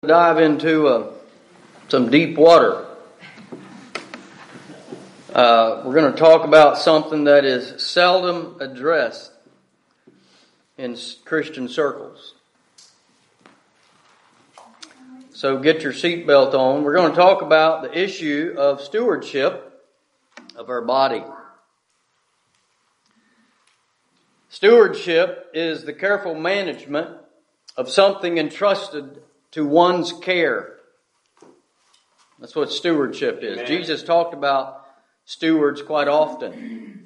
Dive into some deep water. We're going to talk about something that is seldom addressed in Christian circles. So get your seatbelt on. We're going to talk about the issue of stewardship of our body. Stewardship is the careful management of something entrusted to one's care. That's what stewardship is. Amen. Jesus talked about stewards quite often.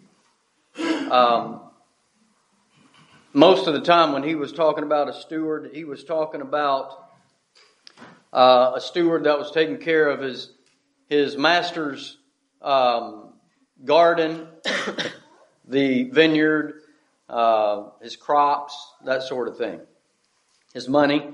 Most of the time when he was talking about a steward, he was talking about a steward that was taking care of his master's garden, the vineyard, his crops, that sort of thing. His money.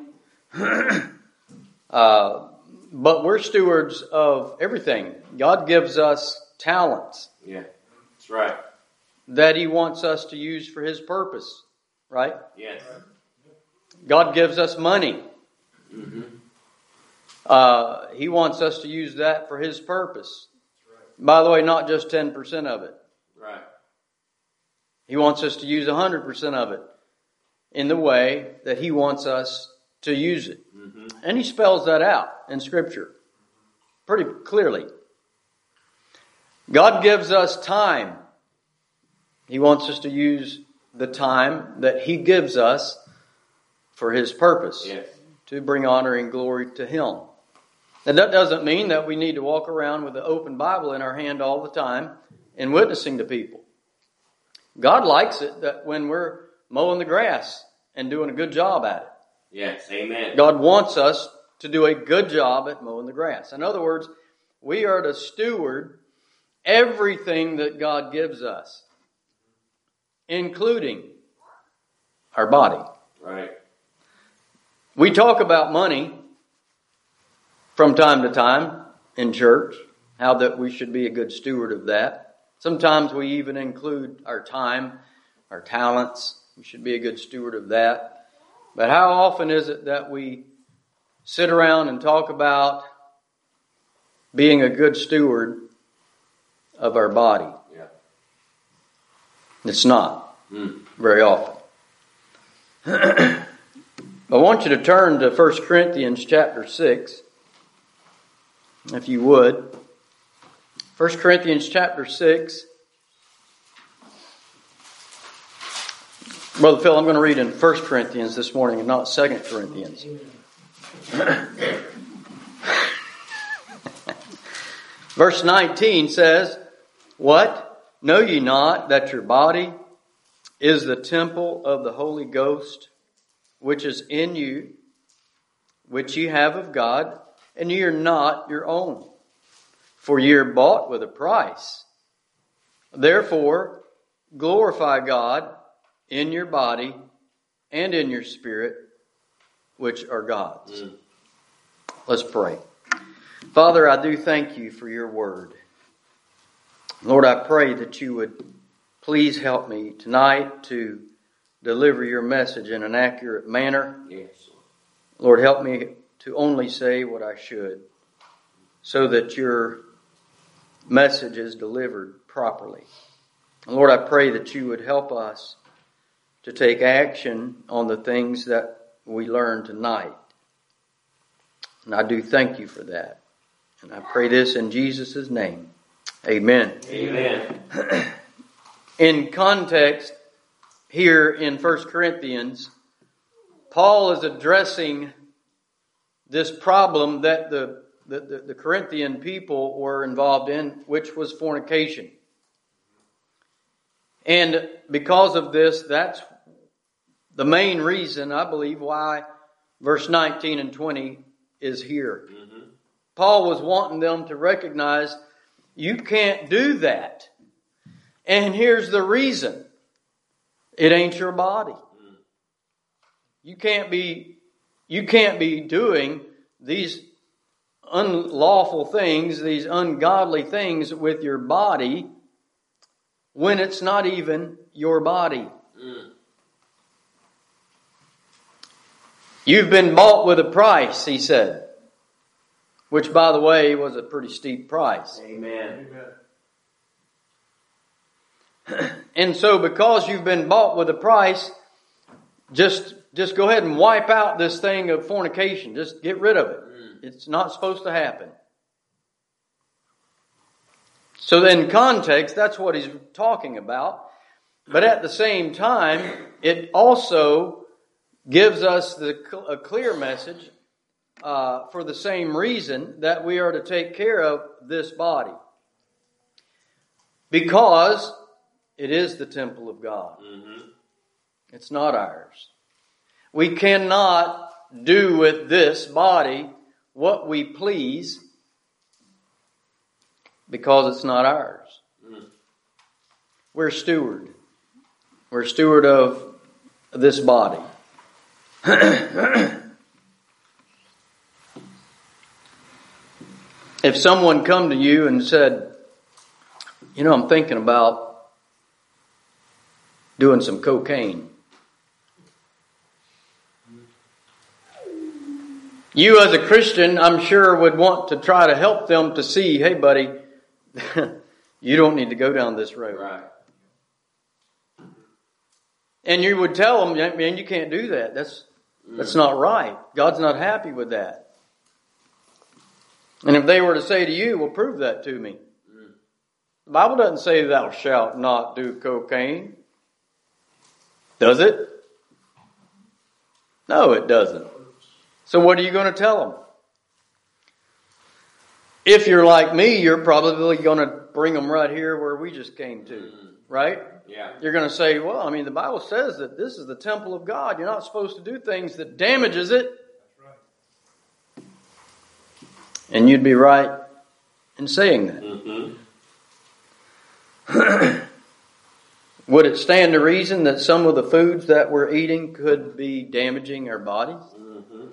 But we're stewards of everything. God gives us talents. Yeah, that's right. That He wants us to use for His purpose. Right? Yes. God gives us money. Mm-hmm. He wants us to use that for His purpose. Right. By the way, not just 10% of it. Right. He wants us to use 100% of it in the way that He wants us to use it. Mm-hmm. And He spells that out in Scripture pretty clearly. God gives us time. He wants us to use the time that He gives us for His purpose. Yes. To bring honor and glory to Him. Now that doesn't mean that we need to walk around with an open Bible in our hand all the time and witnessing to people. God likes it that when we're mowing the grass and doing a good job at it. Yes, amen. God wants us to do a good job at mowing the grass. In other words, we are to steward everything that God gives us, including our body. Right. We talk about money from time to time in church, how that we should be a good steward of that. Sometimes we even include our time, our talents. We should be a good steward of that. But how often is it that we sit around and talk about being a good steward of our body? Yeah. It's not very often. I want you to turn to 1 Corinthians chapter 6, if you would. 1 Corinthians chapter 6. Brother Phil, I'm going to read in 1 Corinthians this morning and not 2 Corinthians. Verse 19 says, "What? Know ye not that your body is the temple of the Holy Ghost, which is in you, which ye have of God, and ye are not your own? For ye are bought with a price. Therefore, glorify God in your body and in your spirit, which are God's." Let's pray. Father, I do thank you for your word. Lord, I pray that you would please help me tonight to deliver your message in an accurate manner. Yes. Lord, help me to only say what I should so that your message is delivered properly. Lord, I pray that you would help us to take action on the things that we learn tonight. And I do thank you for that. And I pray this in Jesus' name. Amen. Amen. In context, here in 1 Corinthians, Paul is addressing this problem that the Corinthian people were involved in, which was fornication. And because of this, that's the main reason, I believe, why verse 19 and 20 is here. Mm-hmm. Paul was wanting them to recognize you can't do that. And here's the reason. It ain't your body. You can't be doing these unlawful things, these ungodly things with your body when it's not even your body. You've been bought with a price, he said. Which, by the way, was a pretty steep price. Amen. And so because you've been bought with a price, just go ahead and wipe out this thing of fornication. Just get rid of it. It's not supposed to happen. So in context, that's what he's talking about. But at the same time, it also gives us a clear message for the same reason that we are to take care of this body. Because it is the temple of God. Mm-hmm. It's not ours. We cannot do with this body what we please because it's not ours. Mm. We're steward. We're steward of this body. If someone come to you and said, I'm thinking about doing some cocaine. You as a Christian, I'm sure, would want to try to help them to see, hey buddy, you don't need to go down this road. Right. And you would tell them, man, you can't do that. That's not right. God's not happy with that. And if they were to say to you, well, prove that to me. The Bible doesn't say thou shalt not do cocaine. Does it? No, it doesn't. So what are you going to tell them? If you're like me, you're probably going to bring them right here where we just came to. Right? Yeah. You're going to say, well, the Bible says that this is the temple of God. You're not supposed to do things that damages it. That's right. And you'd be right in saying that. Mm-hmm. Would it stand to reason that some of the foods that we're eating could be damaging our bodies? Mm-hmm.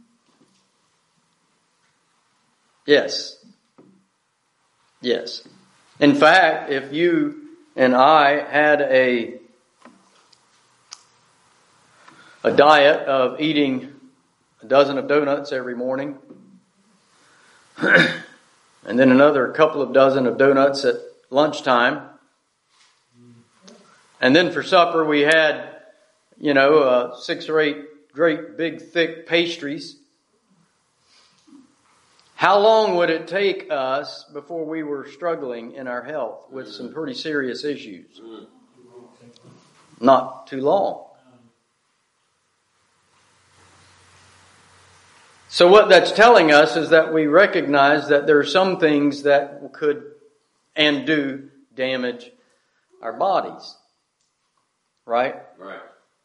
Yes. Yes. In fact, if you and I had a diet of eating a dozen of donuts every morning, and then another couple of dozen of donuts at lunchtime, and then for supper we had, 6 or 8 great big thick pastries. How long would it take us before we were struggling in our health with some pretty serious issues? Not too long. So what that's telling us is that we recognize that there are some things that could and do damage our bodies. Right? Right.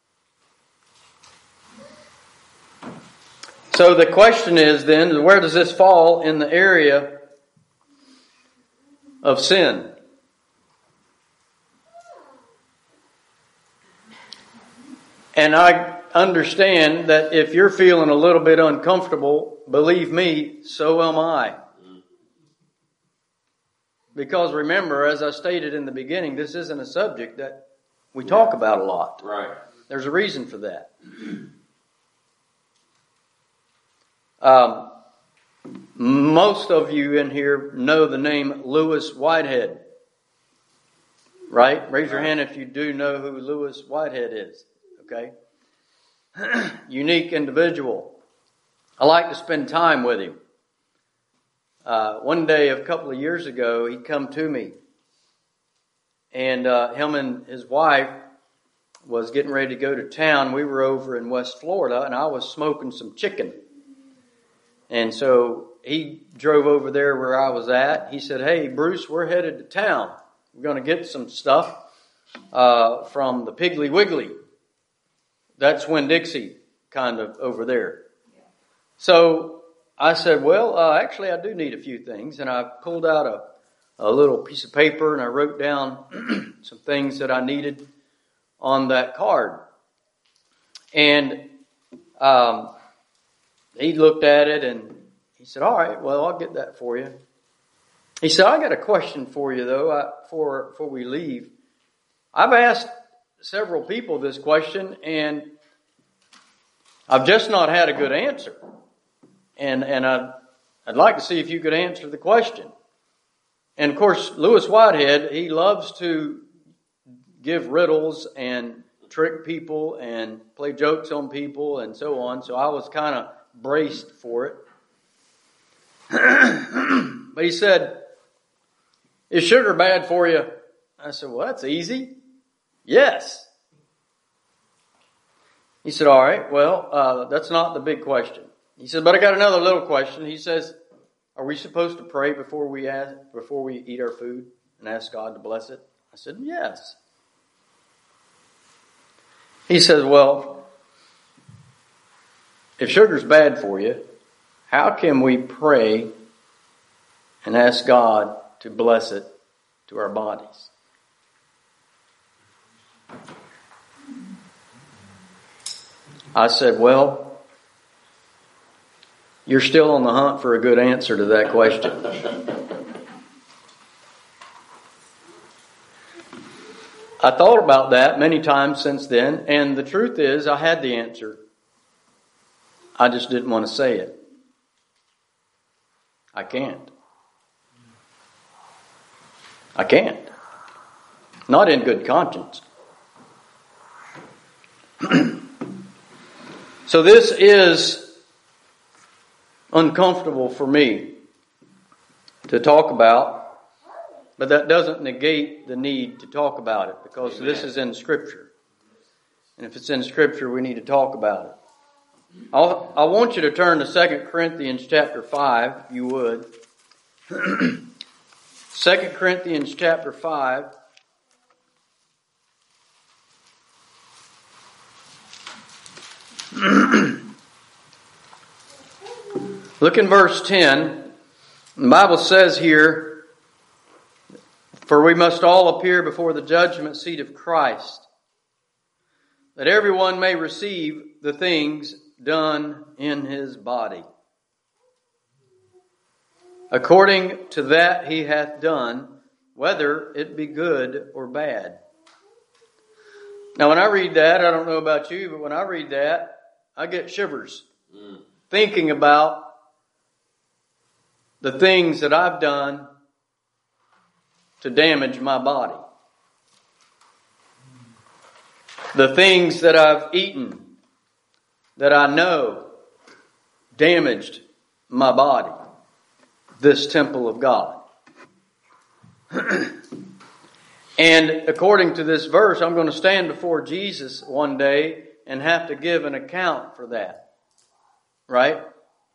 So the question is then, where does this fall in the area of sin? And I understand that if you're feeling a little bit uncomfortable, believe me, so am I. Because remember, as I stated in the beginning, this isn't a subject that we talk about a lot. Right. There's a reason for that. Most of you in here know the name Lewis Whitehead. Right? Raise your hand if you do know who Lewis Whitehead is. Okay? Unique individual. I like to spend time with him. One day, a couple of years ago, he come to me. And him and his wife was getting ready to go to town. We were over in West Florida, and I was smoking some chicken. And so he drove over there where I was at. He said, hey, Bruce, we're headed to town. We're going to get some stuff from the Piggly Wiggly. That's Winn-Dixie, kind of over there. So I said, well, actually, I do need a few things. And I pulled out a little piece of paper and I wrote down some things that I needed on that card. And he looked at it and he said, all right, well, I'll get that for you. He said, I got a question for you, though, before we leave. I've asked several people this question, and I've just not had a good answer. And I'd like to see if you could answer the question. And of course, Lewis Whitehead, he loves to give riddles and trick people and play jokes on people and so on. So I was kind of braced for it. But he said, "Is sugar bad for you?" I said, "Well, that's easy. Yes." He said, "All right, well, that's not the big question." He said, "But I got another little question." He says, "Are we supposed to pray before we eat our food and ask God to bless it?" I said, "Yes." He says, "Well, if sugar's bad for you, how can we pray and ask God to bless it to our bodies?" I said, "Well, you're still on the hunt for a good answer to that question." I thought about that many times since then, and the truth is I had the answer. I just didn't want to say it. I can't. I can't. Not in good conscience. So this is uncomfortable for me to talk about, but that doesn't negate the need to talk about it, because this is in Scripture. And if it's in Scripture, we need to talk about it. I want you to turn to 2 Corinthians chapter 5, if you would. 2 Corinthians chapter 5. Look in verse 10. The Bible says here, "For we must all appear before the judgment seat of Christ, that everyone may receive the things done in his body, according to that he hath done, whether it be good or bad." Now when I read that, I don't know about you, but when I read that, I get shivers thinking about the things that I've done to damage my body. The things that I've eaten that I know damaged my body, this temple of God. And according to this verse, I'm going to stand before Jesus one day and have to give an account for that. Right?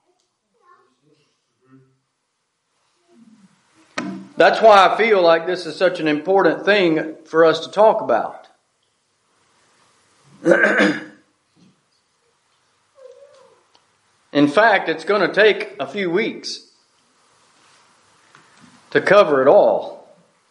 That's why I feel like this is such an important thing for us to talk about. In fact, it's going to take a few weeks to cover it all.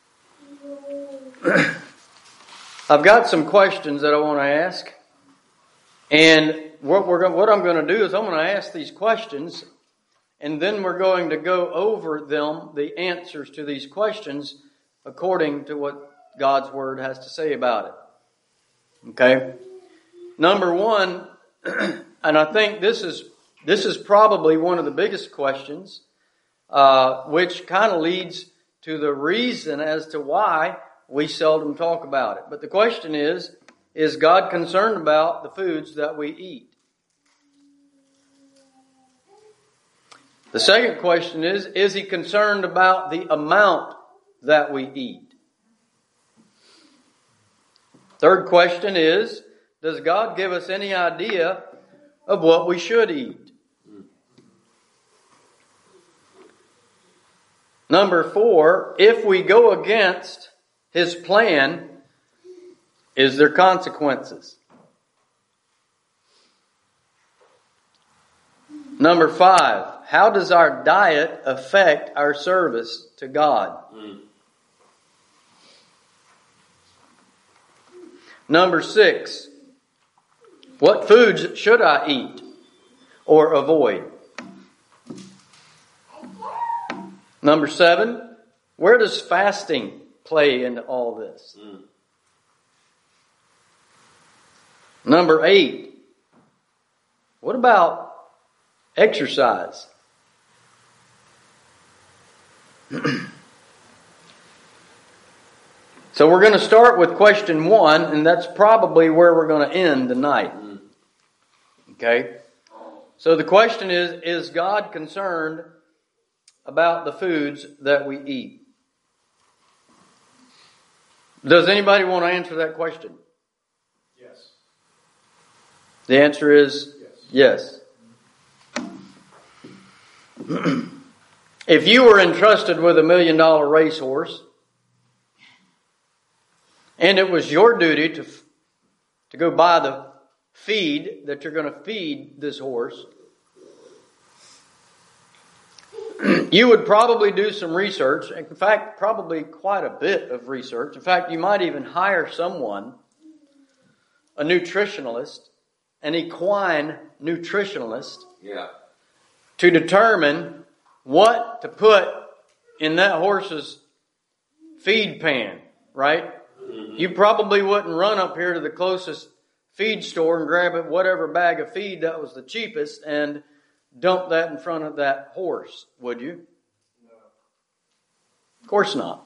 I've got some questions that I want to ask. And what I'm going to do is I'm going to ask these questions, and then we're going to go over them, the answers to these questions, according to what God's Word has to say about it. Okay? Number one, and I think this is probably one of the biggest questions, which kind of leads to the reason as to why we seldom talk about it. But the question is God concerned about the foods that we eat? The second question is He concerned about the amount that we eat? Third question is, does God give us any idea of what we should eat? Number 4, if we go against His plan, is there consequences? Number 5, how does our diet affect our service to God? Number 6, what foods should I eat or avoid? Number 7, where does fasting play into all this? Number 8, What about exercise? So we're going to start with question 1, and that's probably where we're going to end tonight. Okay? So the question is God concerned about the foods that we eat? Does anybody want to answer that question? Yes. The answer is yes. If you were entrusted with $1 million racehorse, and it was your duty to go buy the feed that you're going to feed this horse, you would probably do some research. In fact, probably quite a bit of research. In fact, you might even hire someone, a nutritionalist, an equine nutritionalist, to determine what to put in that horse's feed pan, right? You probably wouldn't run up here to the closest feed store and grab it, whatever bag of feed that was the cheapest, and dump that in front of that horse, would you? No. Of course not.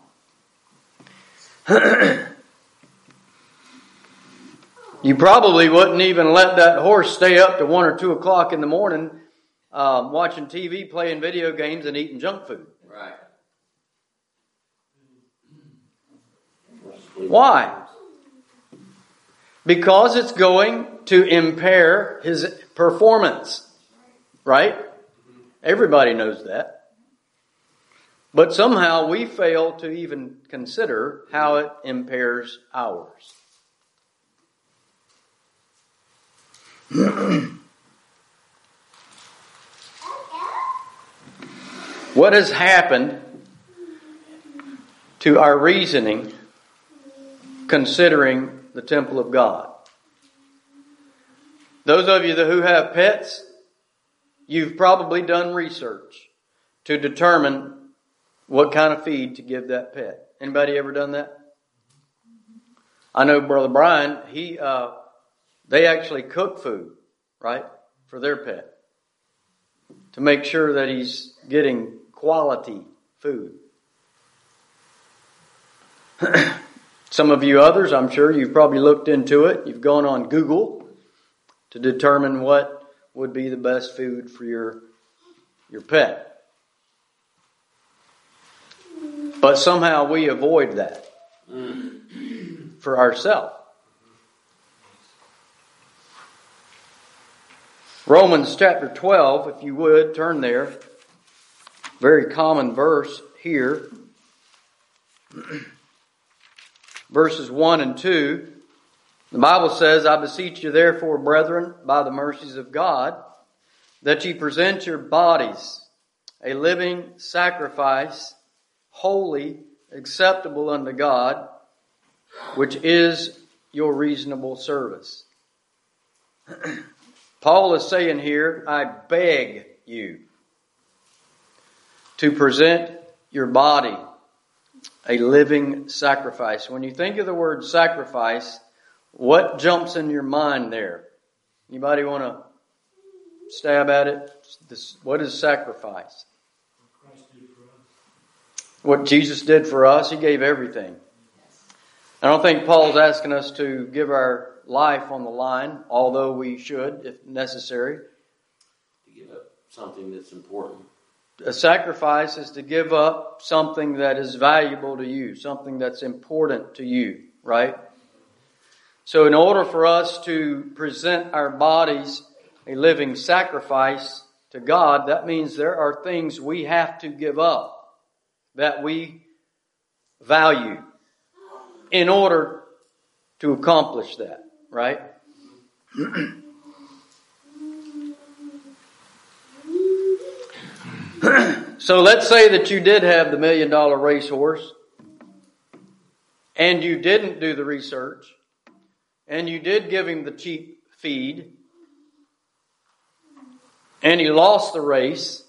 You probably wouldn't even let that horse stay up to 1 or 2 o'clock in the morning watching TV, playing video games, and eating junk food. Right. Why? Because it's going to impair his performance. Right? Everybody knows that. But somehow we fail to even consider how it impairs ours. What has happened to our reasoning considering the temple of God? Those of you who have pets, you've probably done research to determine what kind of feed to give that pet. Anybody ever done that? I know Brother Brian, they actually cook food, right, for their pet to make sure that he's getting quality food. Some of you others, I'm sure you've probably looked into it. You've gone on Google to determine what would be the best food for your pet. But somehow we avoid that for ourselves. Romans chapter 12, if you would, turn there. Very common verse here. Verses 1 and 2. The Bible says, I beseech you therefore, brethren, by the mercies of God, that ye present your bodies a living sacrifice, holy, acceptable unto God, which is your reasonable service. Paul is saying here, I beg you to present your body a living sacrifice. When you think of the word sacrifice, what jumps in your mind there? Anybody want to stab at it? What is sacrifice? What Jesus did for us, He gave everything. I don't think Paul's asking us to give our life on the line, although we should, if necessary. To give up something that's important. A sacrifice is to give up something that is valuable to you, something that's important to you, right? So in order for us to present our bodies a living sacrifice to God, that means there are things we have to give up that we value in order to accomplish that, right? So let's say that you did have the $1 million racehorse and you didn't do the research and you did give him the cheap feed and he lost the race.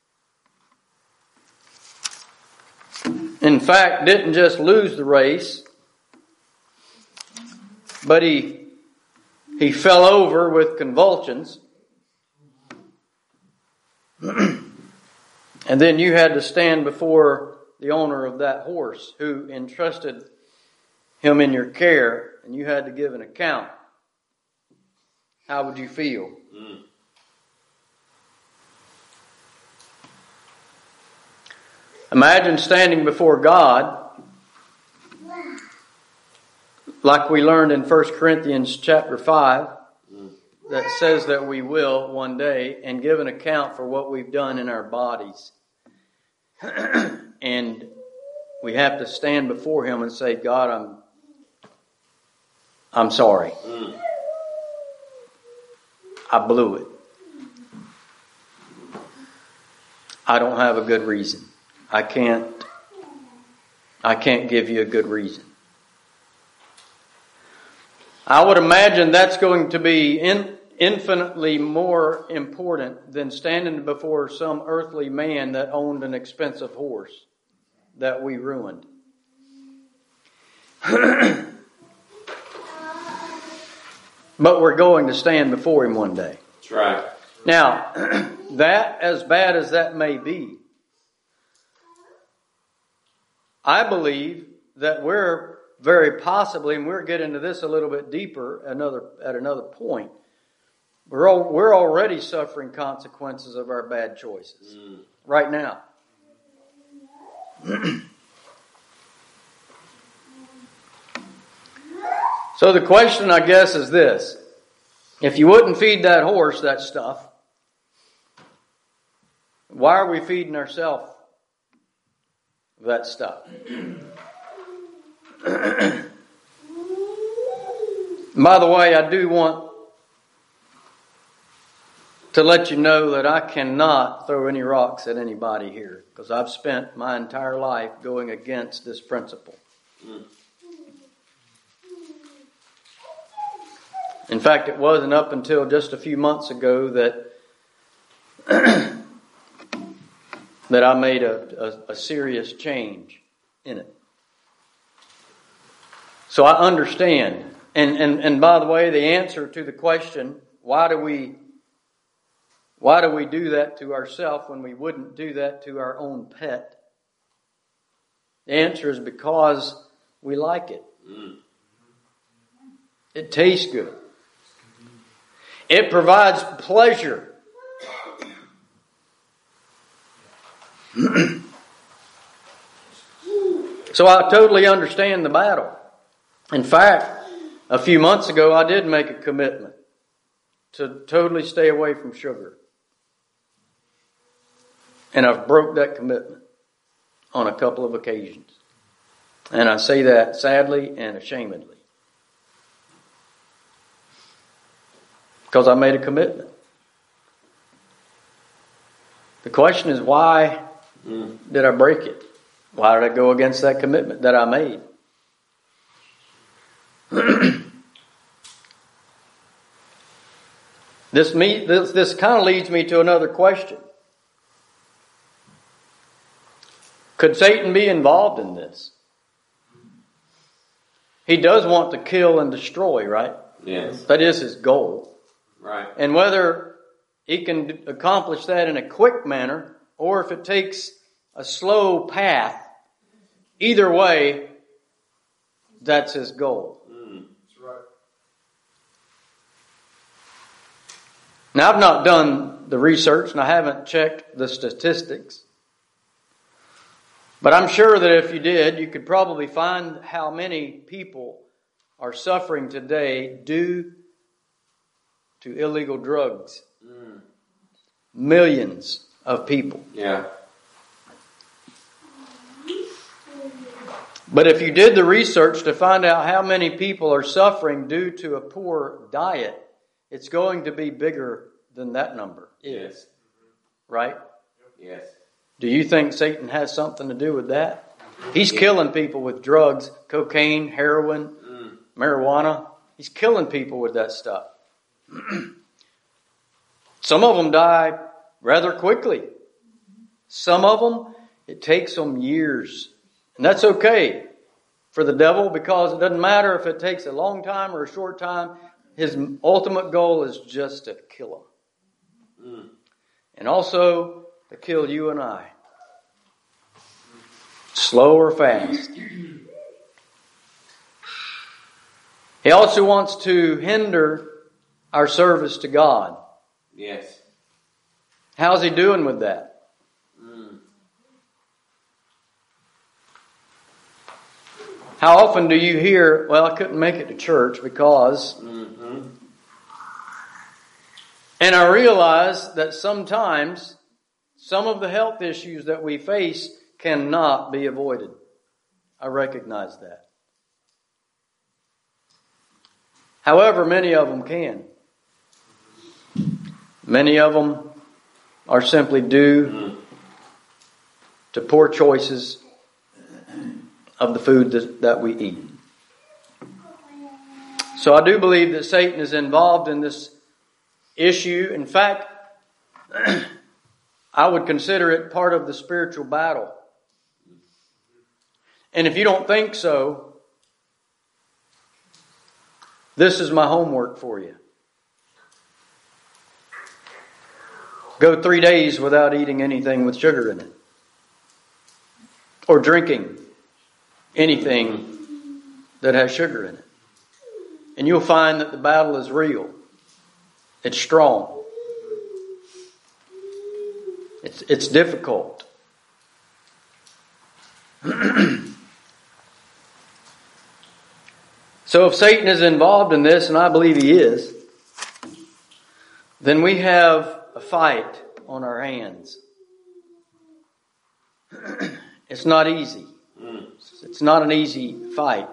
In fact, didn't just lose the race, but he fell over with convulsions And then you had to stand before the owner of that horse who entrusted him in your care, and you had to give an account. How would you feel? Imagine standing before God, like we learned in 1 Corinthians chapter 5, that says that we will one day, and give an account for what we've done in our bodies. And we have to stand before Him and say, God, I'm sorry. I blew it. I don't have a good reason. I can't give you a good reason. I would imagine that's going to be infinitely more important than standing before some earthly man that owned an expensive horse that we ruined. But we're going to stand before Him one day. That's right. Now, that, as bad as that may be, I believe that we're very possibly, and we'll get into this a little bit deeper at another point, we're already suffering consequences of our bad choices right now. So the question, I guess, is this. If you wouldn't feed that horse that stuff, why are we feeding ourselves that stuff? By the way, I do want to let you know that I cannot throw any rocks at anybody here, because I've spent my entire life going against this principle. In fact, it wasn't up until just a few months ago that that I made a serious change in it. So I understand. And by the way, the answer to the question, why do we do that to ourselves when we wouldn't do that to our own pet? The answer is because we like it. It tastes good. It provides pleasure. So I totally understand the battle. In fact, a few months ago, I did make a commitment to totally stay away from sugar. And I've broke that commitment on a couple of occasions. And I say that sadly and ashamedly. Because I made a commitment. The question is, why did I break it? Why did I go against that commitment that I made? This kind of leads me to another question. Could Satan be involved in this? He does want to kill and destroy, right? Yes. That is his goal. Right. And whether he can accomplish that in a quick manner or if it takes a slow path, either way, that's his goal. That's right. Now, I've not done the research and I haven't checked the statistics. But I'm sure that if you did, you could probably find how many people are suffering today due to illegal drugs. Millions of people. Yeah. But if you did the research to find out how many people are suffering due to a poor diet, it's going to be bigger than that number is. Yes. Right? Yes. Do you think Satan has something to do with that? He's killing people with drugs, cocaine, heroin, marijuana. He's killing people with that stuff. Some of them die rather quickly. Some of them, it takes them years. And that's okay for the devil, because it doesn't matter if it takes a long time or a short time. His ultimate goal is just to kill them. and also to kill you and I. Slow or fast. He also wants to hinder our service to God. Yes. How's he doing with that? How often do you hear, well, I couldn't make it to church because... And I realize that sometimes some of the health issues that we face cannot be avoided. I recognize that. However, many of them can. Many of them are simply due to poor choices of the food that we eat. So I do believe that Satan is involved in this issue. In fact, I would consider it part of the spiritual battle. And if you don't think so, this is my homework for you. Go 3 days without eating anything with sugar in it. Or drinking anything that has sugar in it. And you'll find that the battle is real. It's strong. It's difficult. So if Satan is involved in this, and I believe he is, then we have a fight on our hands. It's not easy. It's not an easy fight.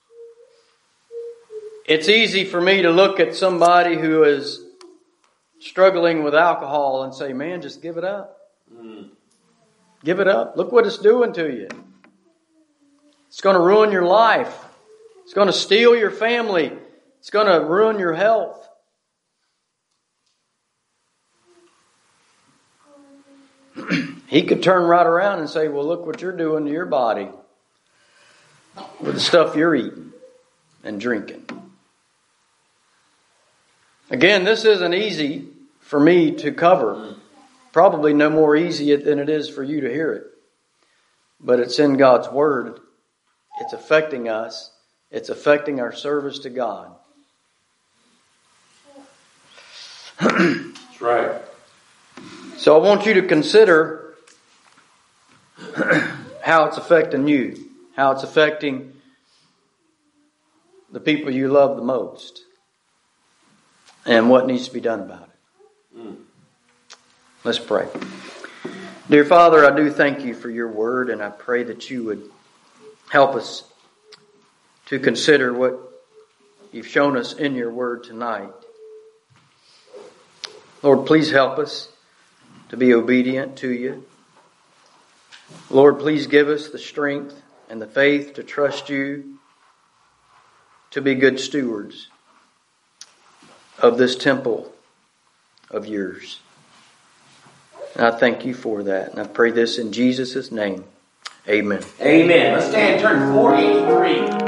It's easy for me to look at somebody who is struggling with alcohol and say, man, just give it up. Give it up. Look what it's doing to you. It's going to ruin your life. It's going to steal your family. It's going to ruin your health. He could turn right around and say, well, look what you're doing to your body with the stuff you're eating and drinking. Again, this isn't easy for me to cover. Probably no more easy than it is for you to hear it. But it's in God's Word. It's affecting us. It's affecting our service to God. That's right. So I want you to consider how it's affecting you. How it's affecting the people you love the most. And what needs to be done about it. Let's pray. Dear Father, I do thank you for your word, and I pray that you would help us to consider what you've shown us in your word tonight. Lord, please help us to be obedient to you. Lord, please give us the strength and the faith to trust you, to be good stewards of this temple of yours. And I thank you for that. And I pray this in Jesus' name. Amen. Amen. Let's stand and turn 483.